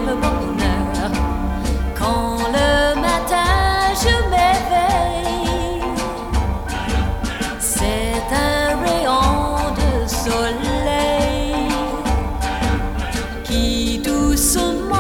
sublime bonheur. Quand le matin je m'éveille, c'est un rayon de soleil qui doucement